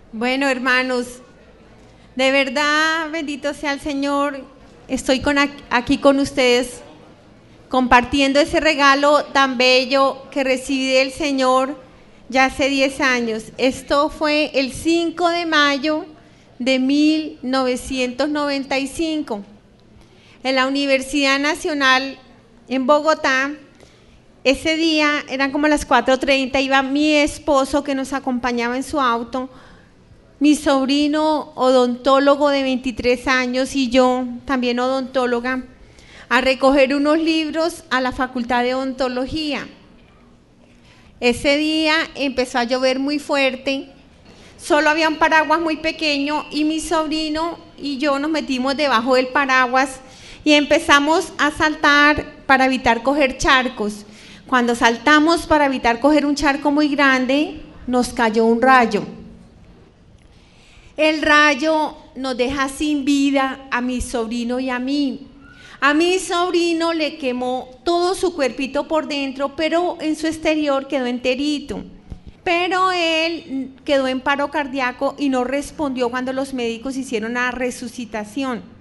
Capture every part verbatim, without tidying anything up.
Bueno, hermanos, de verdad, bendito sea el Señor, estoy con aquí con ustedes compartiendo ese regalo tan bello que recibí del Señor ya hace diez años. Esto fue el cinco de mayo de mil novecientos noventa y cinco, en la Universidad Nacional en Bogotá. Ese día, eran como las cuatro treinta, iba mi esposo que nos acompañaba en su auto, mi sobrino odontólogo de veintitrés años y yo, también odontóloga, a recoger unos libros a la Facultad de Odontología. Ese día empezó a llover muy fuerte, solo había un paraguas muy pequeño y mi sobrino y yo nos metimos debajo del paraguas y empezamos a saltar para evitar coger charcos. Cuando saltamos para evitar coger un charco muy grande, nos cayó un rayo. El rayo nos deja sin vida a mi sobrino y a mí. A mi sobrino le quemó todo su cuerpito por dentro, pero en su exterior quedó enterito. Pero él quedó en paro cardíaco y no respondió cuando los médicos hicieron la resucitación.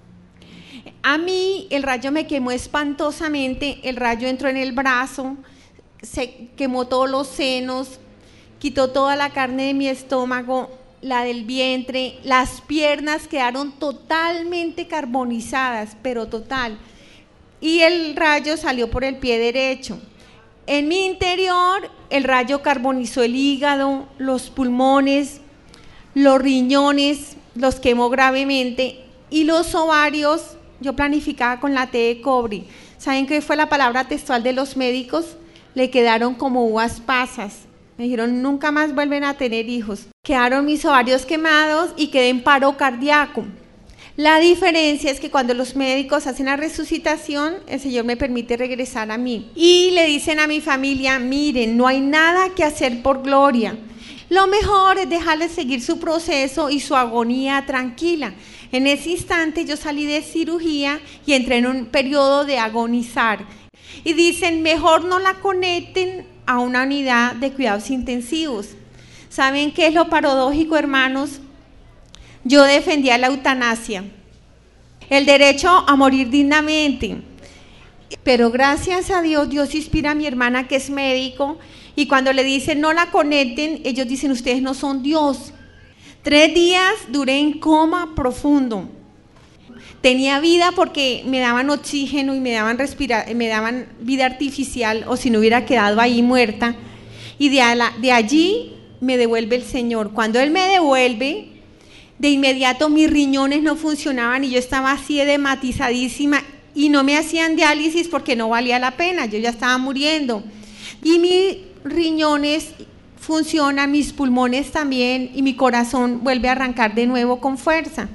A mí el rayo me quemó espantosamente, el rayo entró en el brazo, se quemó todos los senos, quitó toda la carne de mi estómago, la del vientre, las piernas quedaron totalmente carbonizadas, pero total, y el rayo salió por el pie derecho. En mi interior el rayo carbonizó el hígado, los pulmones, los riñones, los quemó gravemente, y los ovarios yo planificaba con la T de cobre. ¿Saben qué fue la palabra textual de los médicos? Le quedaron como uvas pasas. Me dijeron, nunca más vuelven a tener hijos. Quedaron mis ovarios quemados y quedé en paro cardíaco. La diferencia es que cuando los médicos hacen la resucitación, el Señor me permite regresar a mí. Y le dicen a mi familia, miren, no hay nada que hacer por gloria. Lo mejor es dejarles seguir su proceso y su agonía tranquila. En ese instante yo salí de cirugía y entré en un periodo de agonizar. Y dicen, mejor no la conecten a una unidad de cuidados intensivos. ¿Saben qué es lo paradójico, hermanos? Yo defendía la eutanasia, el derecho a morir dignamente. Pero gracias a Dios, Dios inspira a mi hermana que es médico, y cuando le dicen no la conecten, ellos dicen, ustedes no son Dios. Tres días duré en coma profundo. Tenía vida porque me daban oxígeno y me daban, respira, me daban vida artificial, o si no hubiera quedado ahí muerta. Y de, la, de allí me devuelve el Señor. Cuando Él me devuelve, de inmediato mis riñones no funcionaban y yo estaba así edematizadísima y no me hacían diálisis porque no valía la pena, yo ya estaba muriendo. Y mis riñones funcionan, mis pulmones también, y mi corazón vuelve a arrancar de nuevo con fuerza.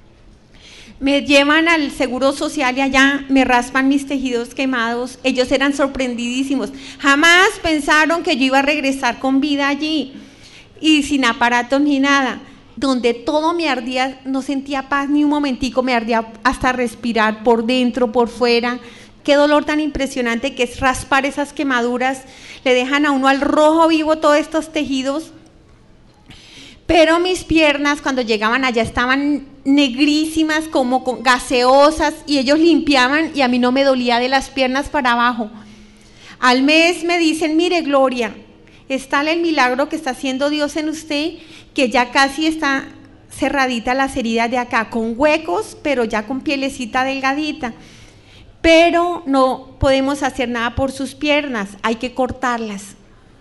Me llevan al Seguro Social y allá me raspan mis tejidos quemados. Ellos eran sorprendidísimos, jamás pensaron que yo iba a regresar con vida allí y sin aparatos ni nada. Donde todo me ardía, no sentía paz ni un momentico, me ardía hasta respirar por dentro, por fuera. Qué dolor tan impresionante que es raspar esas quemaduras, le dejan a uno al rojo vivo todos estos tejidos. Pero mis piernas cuando llegaban allá estaban negrísimas, como gaseosas, y ellos limpiaban y a mí no me dolía de las piernas para abajo. Al mes me dicen, mire Gloria, es tal el milagro que está haciendo Dios en usted, que ya casi está cerradita las heridas de acá, con huecos, pero ya con pielecita delgadita. Pero no podemos hacer nada por sus piernas, hay que cortarlas.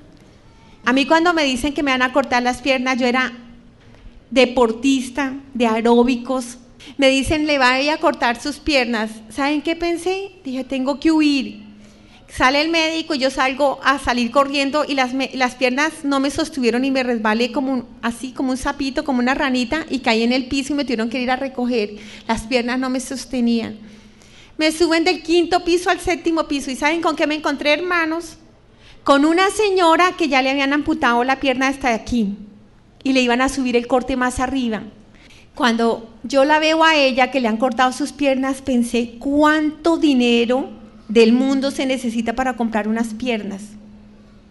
A mí cuando me dicen que me van a cortar las piernas, yo era deportista de aeróbicos. Me dicen, le va a ir a cortar sus piernas. ¿Saben qué pensé? Dije, tengo que huir. Sale el médico y yo salgo a salir corriendo y las, me, las piernas no me sostuvieron y me resbalé como un, así como un sapito, como una ranita, y caí en el piso y me tuvieron que ir a recoger. Las piernas no me sostenían. Me suben del quinto piso al séptimo piso y ¿saben con qué me encontré, hermanos? Con una señora que ya le habían amputado la pierna hasta aquí y le iban a subir el corte más arriba. Cuando yo la veo a ella que le han cortado sus piernas, pensé cuánto dinero del mundo se necesita para comprar unas piernas.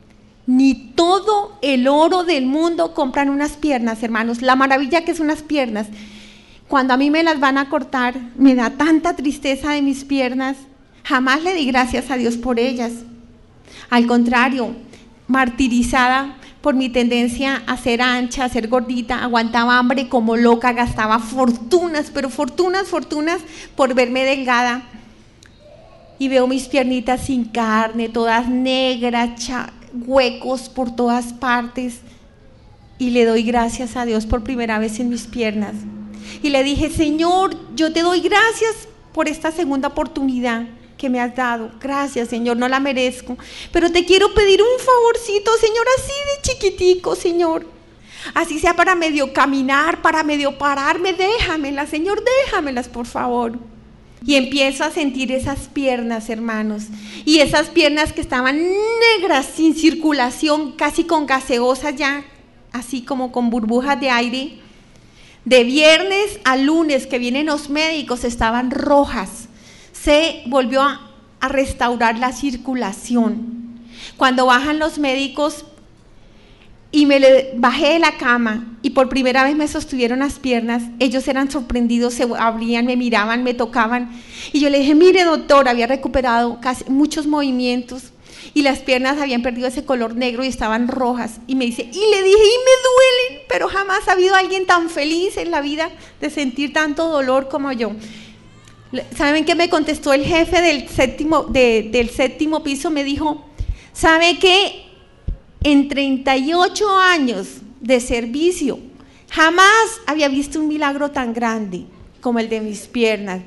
Ni todo el oro del mundo compran unas piernas, hermanos. La maravilla que es unas piernas. Cuando a mí me las van a cortar, me da tanta tristeza de mis piernas. Jamás le di gracias a Dios por ellas. Al contrario, martirizada por mi tendencia a ser ancha, a ser gordita, aguantaba hambre como loca, gastaba fortunas, pero fortunas, fortunas por verme delgada. Y veo mis piernitas sin carne, todas negras, huecos por todas partes. Y le doy gracias a Dios por primera vez en mis piernas. Y le dije, Señor, yo te doy gracias por esta segunda oportunidad que me has dado. Gracias, Señor, no la merezco. Pero te quiero pedir un favorcito, Señor, así de chiquitico, Señor. Así sea para medio caminar, para medio pararme, déjamelas, Señor, déjamelas, por favor. Y empiezo a sentir esas piernas, hermanos, y esas piernas que estaban negras, sin circulación, casi con gaseosa ya, así como con burbujas de aire. De viernes a lunes que vienen los médicos estaban rojas. Se volvió a, a restaurar la circulación. Cuando bajan los médicos y me le, bajé de la cama y por primera vez me sostuvieron las piernas, ellos eran sorprendidos, se abrían, me miraban, me tocaban y yo le dije, mire doctor, había recuperado casi muchos movimientos y las piernas habían perdido ese color negro y estaban rojas, y me dice, y le dije, y me duelen, pero jamás ha habido alguien tan feliz en la vida de sentir tanto dolor como yo. ¿Saben qué me contestó el jefe del séptimo, de, del séptimo piso? Me dijo, ¿sabe qué? En treinta y ocho años de servicio, jamás había visto un milagro tan grande como el de mis piernas.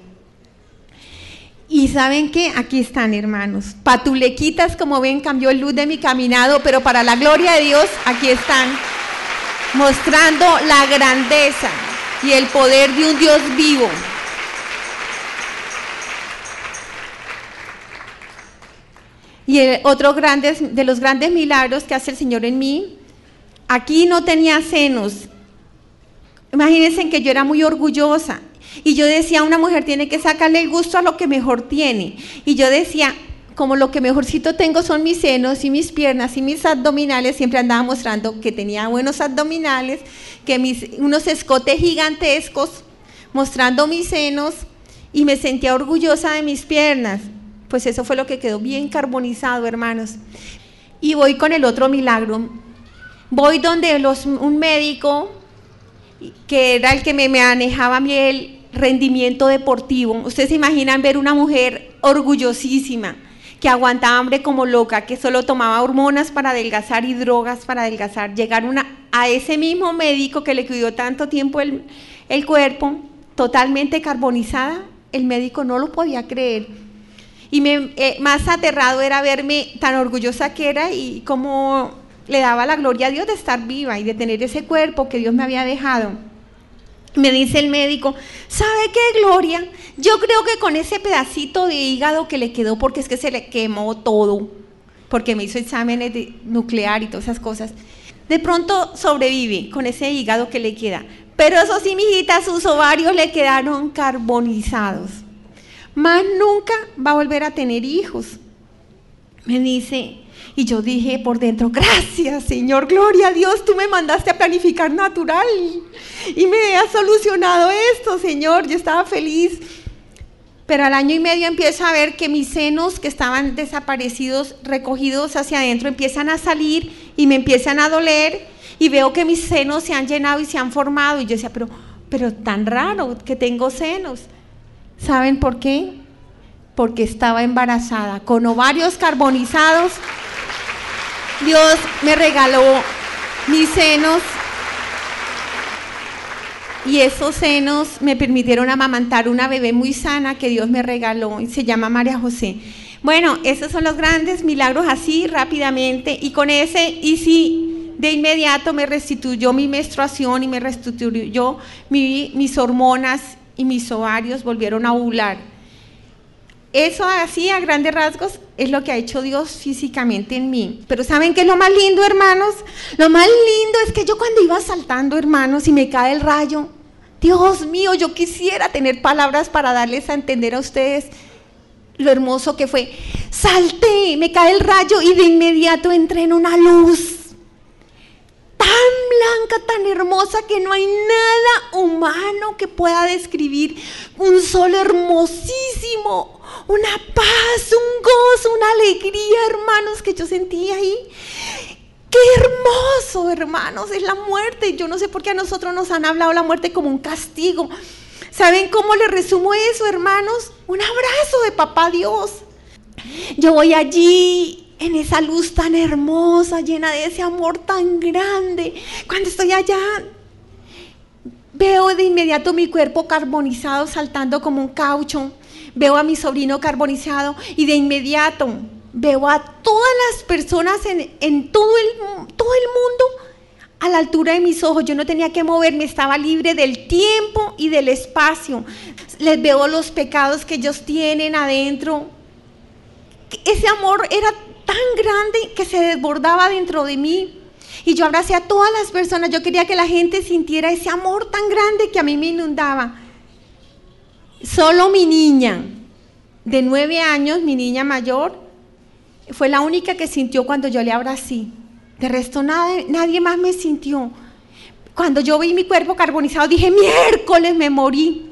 Y ¿saben qué? Aquí están, hermanos. Patulequitas, como ven, cambió el luz de mi caminado, pero para la gloria de Dios, aquí están, mostrando la grandeza y el poder de un Dios vivo. Y el otro grandes, de los grandes milagros que hace el Señor en mí, aquí no tenía senos. Imagínense que yo era muy orgullosa y yo decía, una mujer tiene que sacarle el gusto a lo que mejor tiene. Y yo decía, como lo que mejorcito tengo son mis senos y mis piernas y mis abdominales, siempre andaba mostrando que tenía buenos abdominales, que mis unos escotes gigantescos, mostrando mis senos, y me sentía orgullosa de mis piernas. Pues eso fue lo que quedó bien carbonizado, hermanos. Y voy con el otro milagro. Voy donde los, un médico que era el que me manejaba a mí el rendimiento deportivo. Ustedes se imaginan ver una mujer orgullosísima, que aguantaba hambre como loca, que solo tomaba hormonas para adelgazar y drogas para adelgazar. Llegar una, a ese mismo médico que le cuidó tanto tiempo el, el cuerpo, totalmente carbonizada, el médico no lo podía creer. Y me, eh, más aterrado era verme tan orgullosa que era y cómo le daba la gloria a Dios de estar viva y de tener ese cuerpo que Dios me había dejado. Me dice el médico, ¿sabe qué, Gloria? Yo creo que con ese pedacito de hígado que le quedó, porque es que se le quemó todo, porque me hizo exámenes de nuclear y todas esas cosas, de pronto sobrevive con ese hígado que le queda. Pero eso sí, mijita, sus ovarios le quedaron carbonizados. Más nunca va a volver a tener hijos. Me dice, y yo dije por dentro, gracias, Señor, gloria a Dios, tú me mandaste a planificar natural y me has solucionado esto, Señor. Yo estaba feliz. Pero al año y medio empiezo a ver que mis senos que estaban desaparecidos, recogidos hacia adentro, empiezan a salir y me empiezan a doler, y veo que mis senos se han llenado y se han formado, y yo decía, pero, pero tan raro que tengo senos. ¿Saben por qué? Porque estaba embarazada, con ovarios carbonizados. Dios me regaló mis senos y esos senos me permitieron amamantar una bebé muy sana que Dios me regaló y se llama María José. Bueno, esos son los grandes milagros así rápidamente, y con ese, y sí, de inmediato me restituyó mi menstruación y me restituyó mi, mis hormonas, y mis ovarios volvieron a ovular. Eso así a grandes rasgos es lo que ha hecho Dios físicamente en mí. Pero ¿saben qué es lo más lindo, hermanos? Lo más lindo es que yo cuando iba saltando, hermanos, y me cae el rayo, Dios mío, yo quisiera tener palabras para darles a entender a ustedes lo hermoso que fue. Salté, me cae el rayo y de inmediato entré en una luz tan blanca, tan hermosa, que no hay nada humano que pueda describir. Un sol hermosísimo, una paz, un gozo, una alegría, hermanos, que yo sentí ahí. ¡Qué hermoso, hermanos! Es la muerte. Yo no sé por qué a nosotros nos han hablado la muerte como un castigo. ¿Saben cómo le resumo eso, hermanos? Un abrazo de Papá Dios. Yo voy allí en esa luz tan hermosa, llena de ese amor tan grande. Cuando estoy allá, veo de inmediato mi cuerpo carbonizado saltando como un caucho. Veo a mi sobrino carbonizado y de inmediato veo a todas las personas en, en todo, el, todo el mundo a la altura de mis ojos. Yo no tenía que moverme, estaba libre del tiempo y del espacio. Les veo los pecados que ellos tienen adentro. Ese amor era tan grande que se desbordaba dentro de mí. Y yo abracé a todas las personas. Yo quería que la gente sintiera ese amor tan grande que a mí me inundaba. Solo mi niña de nueve años, mi niña mayor, fue la única que sintió cuando yo le abracé. De resto nadie, nadie más me sintió. Cuando yo vi mi cuerpo carbonizado dije, miércoles, me morí.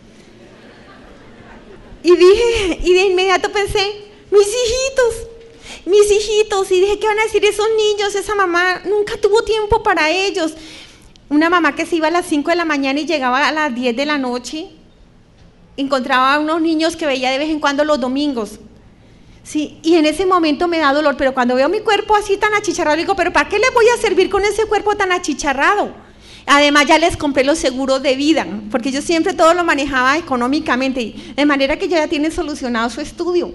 Y dije, y de inmediato pensé, mis hijitos, mis hijitos, y dije, ¿qué van a decir esos niños? Esa mamá nunca tuvo tiempo para ellos. Una mamá que se iba a las cinco de la mañana y llegaba a las diez de la noche, encontraba a unos niños que veía de vez en cuando los domingos. Sí, y en ese momento me da dolor, pero cuando veo mi cuerpo así tan achicharrado, digo, pero ¿para qué les voy a servir con ese cuerpo tan achicharrado? Además ya les compré los seguros de vida, porque yo siempre todo lo manejaba económicamente, de manera que ya tienen solucionado su estudio.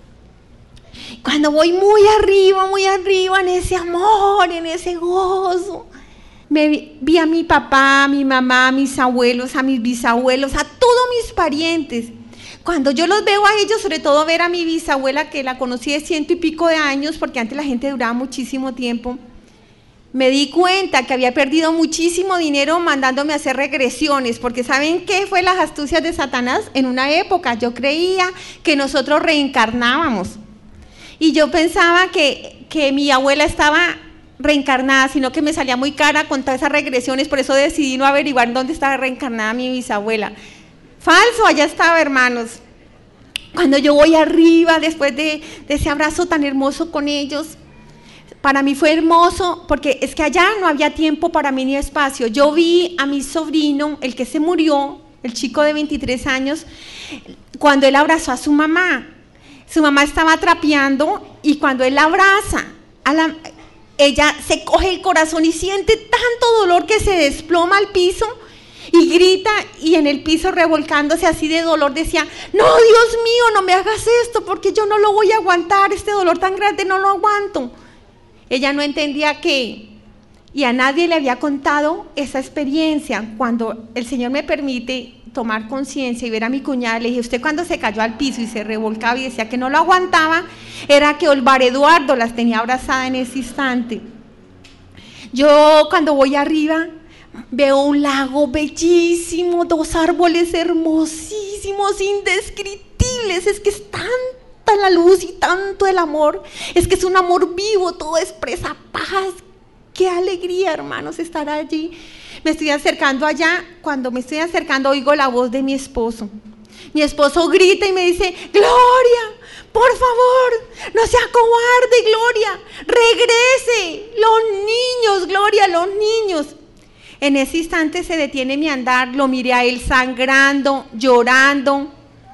Cuando voy muy arriba, muy arriba, en ese amor, en ese gozo, me vi, vi a mi papá, a mi mamá, a mis abuelos, a mis bisabuelos, a todos mis parientes. Cuando yo los veo a ellos, sobre todo ver a mi bisabuela, que la conocí de ciento y pico de años, porque antes la gente duraba muchísimo tiempo, me di cuenta que había perdido muchísimo dinero mandándome a hacer regresiones, porque ¿saben qué fue las astucias de Satanás? En una época yo creía que nosotros reencarnábamos, y yo pensaba que, que mi abuela estaba reencarnada, sino que me salía muy cara con todas esas regresiones, por eso decidí no averiguar dónde estaba reencarnada mi bisabuela. Falso, allá estaba, hermanos. Cuando yo voy arriba, después de, de ese abrazo tan hermoso con ellos, para mí fue hermoso, porque es que allá no había tiempo para mí ni espacio. Yo vi a mi sobrino, el que se murió, el chico de veintitrés años, cuando él abrazó a su mamá. Su mamá estaba trapeando y cuando él la abraza, a la, ella se coge el corazón y siente tanto dolor que se desploma al piso, y grita, y en el piso revolcándose así de dolor decía, no, Dios mío, no me hagas esto, porque yo no lo voy a aguantar, este dolor tan grande no lo aguanto. Ella no entendía qué, y a nadie le había contado esa experiencia. Cuando el Señor me permite tomar conciencia y ver a mi cuñada, le dije, usted cuando se cayó al piso y se revolcaba y decía que no lo aguantaba, era que Olvar Eduardo las tenía abrazadas en ese instante. Yo cuando voy arriba, veo un lago bellísimo, dos árboles hermosísimos, indescriptibles. Es que es tanta la luz y tanto el amor. Es que es un amor vivo, todo expresa paz. Qué alegría, hermanos, estar allí. Me estoy acercando allá. Cuando me estoy acercando, oigo la voz de mi esposo. Mi esposo grita y me dice, Gloria, por favor, no sea cobarde, Gloria. Regrese. Los niños, Gloria, los niños. En ese instante se detiene mi andar, lo miré a él sangrando, llorando,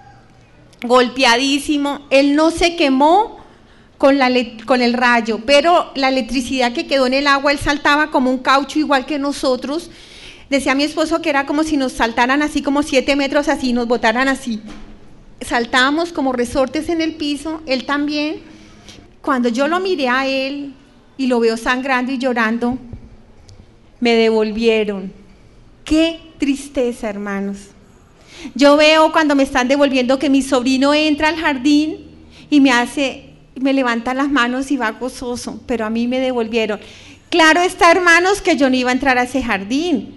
golpeadísimo. Él no se quemó con, la, con el rayo, pero la electricidad que quedó en el agua, él saltaba como un caucho igual que nosotros. Decía mi esposo que era como si nos saltaran así como siete metros así, nos botaran así. Saltábamos como resortes en el piso, él también. Cuando yo lo miré a él y lo veo sangrando y llorando, me devolvieron. Qué tristeza, hermanos. Yo veo cuando me están devolviendo que mi sobrino entra al jardín y me hace, me levanta las manos y va gozoso, pero a mí me devolvieron. Claro está, hermanos, que yo no iba a entrar a ese jardín,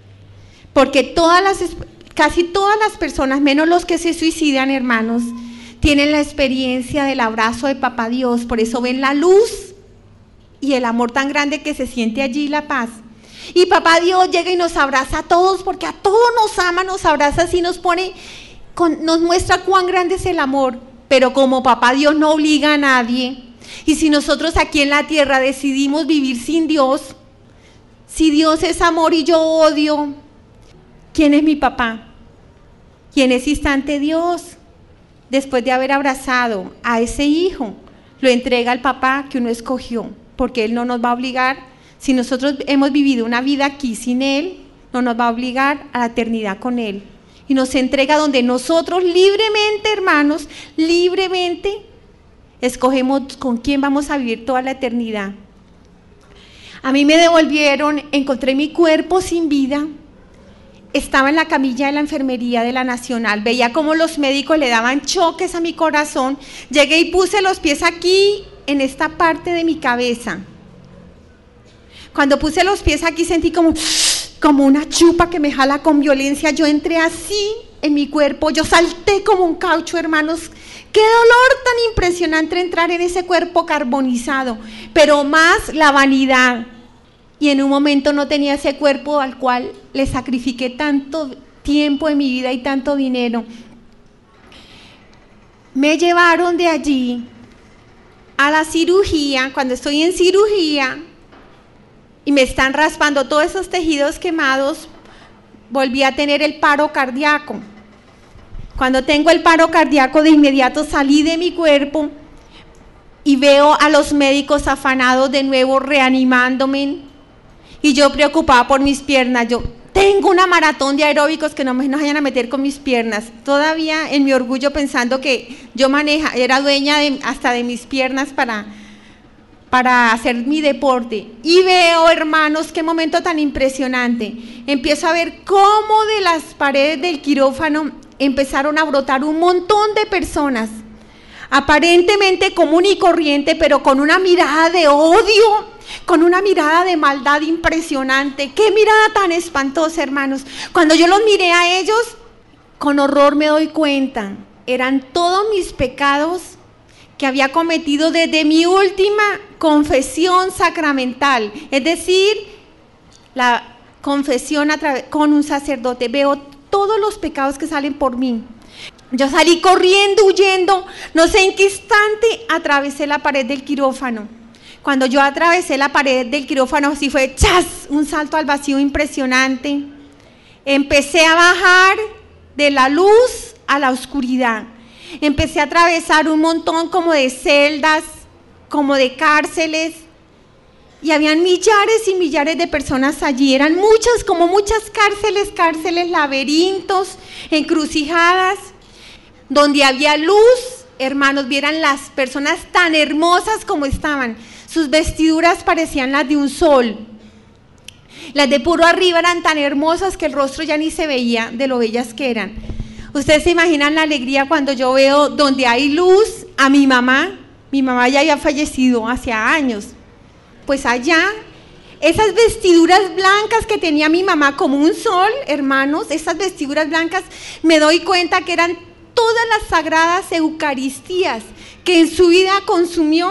porque todas las, casi todas las personas, menos los que se suicidan, hermanos, tienen la experiencia del abrazo de Papá Dios, por eso ven la luz y el amor tan grande que se siente allí, la paz. Y Papá Dios llega y nos abraza a todos, porque a todos nos ama, nos abraza así, nos pone, con, nos muestra cuán grande es el amor. Pero como Papá Dios no obliga a nadie, y si nosotros aquí en la tierra decidimos vivir sin Dios, si Dios es amor y yo odio, ¿quién es mi papá? Y en ese instante Dios, después de haber abrazado a ese hijo, lo entrega al papá que uno escogió, porque Él no nos va a obligar. Si nosotros hemos vivido una vida aquí sin Él, no nos va a obligar a la eternidad con Él. Y nos entrega donde nosotros libremente, hermanos, libremente escogemos con quién vamos a vivir toda la eternidad. A mí me devolvieron, encontré mi cuerpo sin vida, estaba en la camilla de la enfermería de la Nacional, veía cómo los médicos le daban choques a mi corazón, llegué y puse los pies aquí, en esta parte de mi cabeza. Cuando puse los pies aquí sentí como... como una chupa que me jala con violencia. Yo entré así en mi cuerpo, yo salté como un caucho, hermanos. Qué dolor tan impresionante entrar en ese cuerpo carbonizado, pero más la vanidad. Y en un momento no tenía ese cuerpo al cual le sacrifiqué tanto tiempo de mi vida y tanto dinero. Me llevaron de allí a la cirugía. Cuando estoy en cirugía y me están raspando todos esos tejidos quemados, volví a tener el paro cardíaco. Cuando tengo el paro cardíaco, de inmediato salí de mi cuerpo y veo a los médicos afanados de nuevo reanimándome, y yo preocupada por mis piernas. Yo tengo una maratón de aeróbicos que no me nos vayan a meter con mis piernas, todavía en mi orgullo pensando que yo maneja, era dueña de, hasta de mis piernas para... para hacer mi deporte. Y veo, hermanos, qué momento tan impresionante. Empiezo a ver cómo de las paredes del quirófano empezaron a brotar un montón de personas, aparentemente común y corriente, pero con una mirada de odio, con una mirada de maldad impresionante. Qué mirada tan espantosa, hermanos. Cuando yo los miré a ellos, con horror me doy cuenta, eran todos mis pecados que había cometido desde mi última confesión sacramental, es decir, la confesión a través, con un sacerdote. Veo todos los pecados que salen por mí. Yo salí corriendo, huyendo, no sé en qué instante atravesé la pared del quirófano. Cuando yo atravesé la pared del quirófano, así fue, ¡chas!, un salto al vacío impresionante. Empecé a bajar de la luz a la oscuridad. Empecé a atravesar un montón como de celdas, como de cárceles, y habían millares y millares de personas allí. Eran muchas, como muchas cárceles, cárceles, laberintos, encrucijadas, donde había luz. Hermanos, vieran las personas tan hermosas como estaban. Sus vestiduras parecían las de un sol. Las de puro arriba eran tan hermosas que el rostro ya ni se veía de lo bellas que eran. Ustedes se imaginan la alegría cuando yo veo donde hay luz a mi mamá. Mi mamá ya había fallecido hace años. Pues allá, esas vestiduras blancas que tenía mi mamá como un sol, hermanos, esas vestiduras blancas, me doy cuenta que eran todas las sagradas eucaristías que en su vida consumió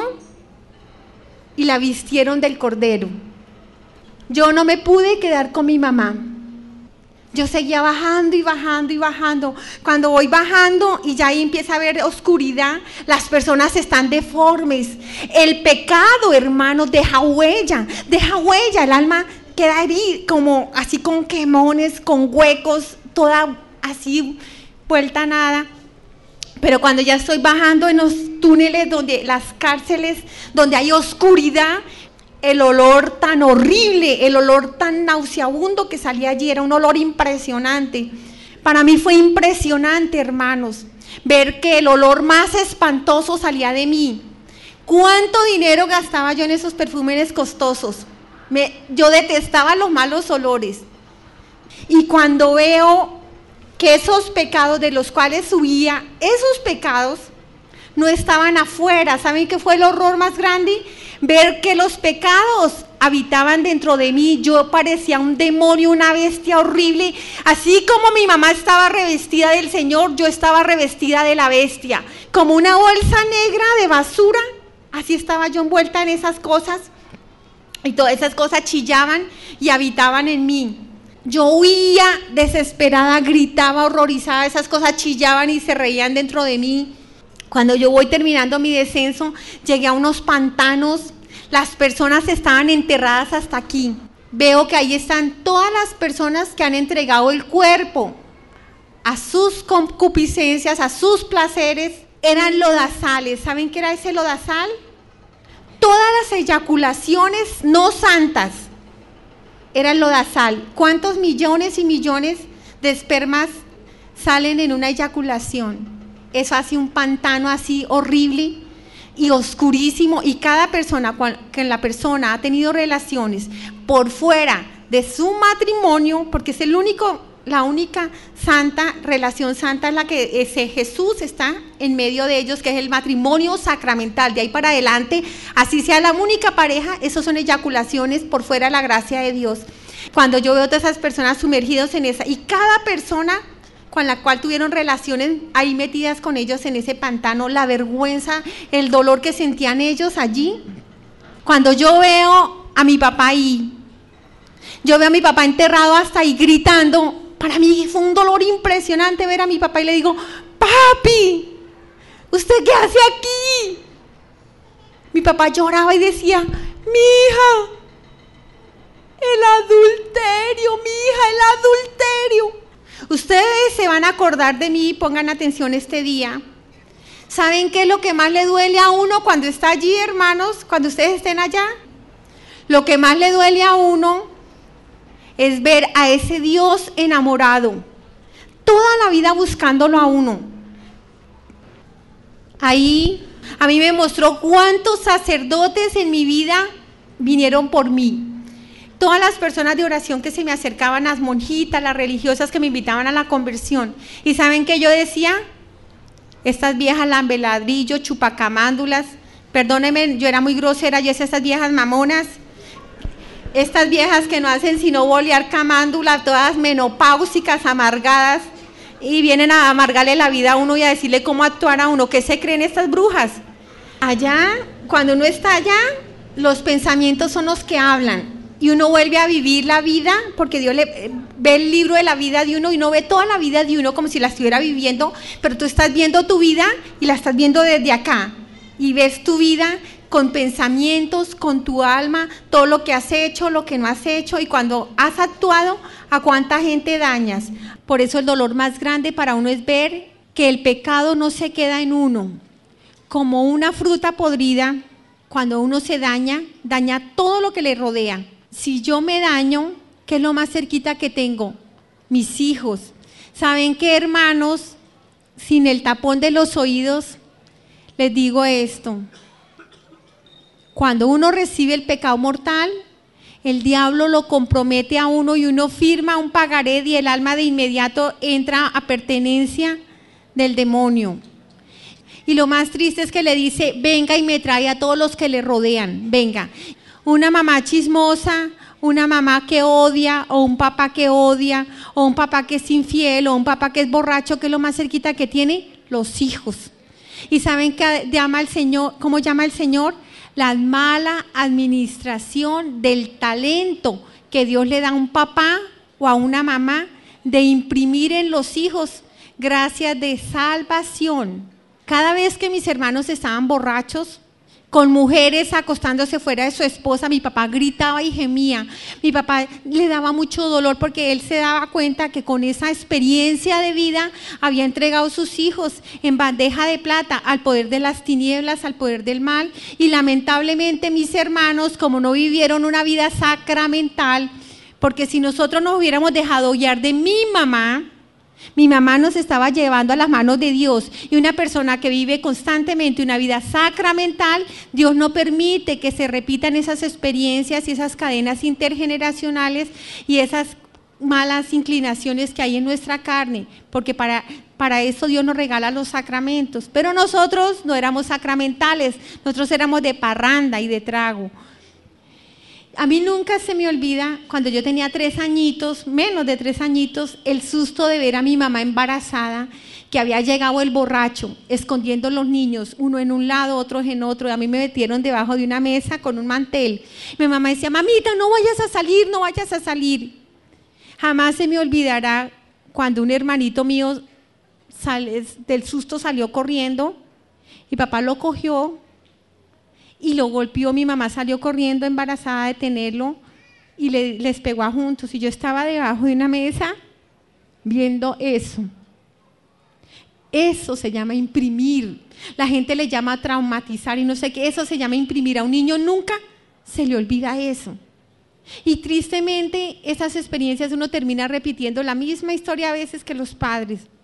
y la vistieron del Cordero. Yo no me pude quedar con mi mamá. Yo seguía bajando y bajando y bajando. Cuando voy bajando y ya ahí empieza a haber oscuridad, las personas están deformes. El pecado, hermanos, deja huella, deja huella. El alma queda herida, como así con quemones, con huecos, toda así vuelta a nada. Pero cuando ya estoy bajando en los túneles, donde las cárceles, donde hay oscuridad, el olor tan horrible, el olor tan nauseabundo que salía allí, era un olor impresionante. Para mí fue impresionante, hermanos, ver que el olor más espantoso salía de mí. ¿Cuánto dinero gastaba yo en esos perfumes costosos? Me, yo detestaba los malos olores. Y cuando veo que esos pecados de los cuales huía, esos pecados, no estaban afuera. ¿Saben qué fue el horror más grande? Ver que los pecados habitaban dentro de mí. Yo parecía un demonio, una bestia horrible. Así como mi mamá estaba revestida del Señor, yo estaba revestida de la bestia. Como una bolsa negra de basura, así estaba yo envuelta en esas cosas. Y todas esas cosas chillaban y habitaban en mí. Yo huía desesperada, gritaba horrorizada, esas cosas chillaban y se reían dentro de mí. Cuando yo voy terminando mi descenso, llegué a unos pantanos, las personas estaban enterradas hasta aquí. Veo que ahí están todas las personas que han entregado el cuerpo a sus concupiscencias, a sus placeres, eran lodazales. ¿Saben qué era ese lodazal? Todas las eyaculaciones no santas eran lodazal. ¿Cuántos millones y millones de espermas salen en una eyaculación? Eso hace un pantano así horrible y oscurísimo, y cada persona, que la persona ha tenido relaciones por fuera de su matrimonio, porque es el único, la única santa, relación santa es la que ese Jesús está en medio de ellos, que es el matrimonio sacramental. De ahí para adelante, así sea la única pareja, esos son eyaculaciones por fuera de la gracia de Dios. Cuando yo veo a todas esas personas sumergidos en esa, y cada persona con la cual tuvieron relaciones ahí metidas con ellos en ese pantano, la vergüenza, el dolor que sentían ellos allí. Cuando yo veo a mi papá ahí, yo veo a mi papá enterrado hasta ahí gritando, para mí fue un dolor impresionante ver a mi papá y le digo, papi, ¿usted qué hace aquí? Mi papá lloraba y decía, mi hija, el adulterio, mi hija, el adulterio. Ustedes se van a acordar de mí, pongan atención este día. ¿Saben qué es lo que más le duele a uno cuando está allí, hermanos? Cuando ustedes estén allá, lo que más le duele a uno es ver a ese Dios enamorado, toda la vida buscándolo a uno. Ahí a mí me mostró cuántos sacerdotes en mi vida vinieron por mí. Todas las personas de oración que se me acercaban, las monjitas, las religiosas que me invitaban a la conversión. ¿Y saben qué yo decía? Estas viejas lambeladrillos, chupacamándulas, perdónenme, yo era muy grosera, yo decía estas viejas mamonas, estas viejas que no hacen sino bolear camándulas, todas menopáusicas, amargadas, y vienen a amargarle la vida a uno y a decirle cómo actuar a uno. ¿Qué se creen estas brujas? Allá, cuando uno está allá, los pensamientos son los que hablan. Y uno vuelve a vivir la vida, porque Dios le ve el libro de la vida de uno y no ve toda la vida de uno como si la estuviera viviendo, pero tú estás viendo tu vida y la estás viendo desde acá. Y ves tu vida con pensamientos, con tu alma, todo lo que has hecho, lo que no has hecho, y cuando has actuado, a cuánta gente dañas. Por eso el dolor más grande para uno es ver que el pecado no se queda en uno. Como una fruta podrida, cuando uno se daña, daña todo lo que le rodea. Si yo me daño, ¿qué es lo más cerquita que tengo? Mis hijos. ¿Saben qué, hermanos? Sin el tapón de los oídos, les digo esto. Cuando uno recibe el pecado mortal, el diablo lo compromete a uno y uno firma un pagaré y el alma de inmediato entra a pertenencia del demonio. Y lo más triste es que le dice, venga y me trae a todos los que le rodean, venga. Una mamá chismosa, una mamá que odia, o un papá que odia, o un papá que es infiel, o un papá que es borracho, que es lo más cerquita que tiene, los hijos. ¿Y saben qué llama el Señor? ¿Cómo llama el Señor? La mala administración del talento que Dios le da a un papá o a una mamá de imprimir en los hijos gracias de salvación. Cada vez que mis hermanos estaban borrachos, con mujeres acostándose fuera de su esposa, mi papá gritaba y gemía. Mi papá le daba mucho dolor porque él se daba cuenta que con esa experiencia de vida había entregado sus hijos en bandeja de plata al poder de las tinieblas, al poder del mal. Y lamentablemente mis hermanos, como no vivieron una vida sacramental, porque si nosotros nos hubiéramos dejado guiar de mi mamá, mi mamá nos estaba llevando a las manos de Dios, y una persona que vive constantemente una vida sacramental, Dios no permite que se repitan esas experiencias y esas cadenas intergeneracionales y esas malas inclinaciones que hay en nuestra carne, porque para, para eso Dios nos regala los sacramentos, pero nosotros no éramos sacramentales, nosotros éramos de parranda y de trago. A mí nunca se me olvida, cuando yo tenía tres añitos, menos de tres añitos, el susto de ver a mi mamá embarazada, que había llegado el borracho, escondiendo los niños, uno en un lado, otros en otro, y a mí me metieron debajo de una mesa con un mantel. Mi mamá decía, mamita, no vayas a salir, no vayas a salir. Jamás se me olvidará cuando un hermanito mío sale, del susto salió corriendo, y papá lo cogió y lo golpeó. Mi mamá salió corriendo embarazada a detenerlo y le, les pegó a juntos, y yo estaba debajo de una mesa viendo eso. Eso se llama imprimir. La gente le llama traumatizar y no sé qué, eso se llama imprimir. A un niño nunca se le olvida eso. Y tristemente esas experiencias uno termina repitiendo la misma historia a veces que los padres.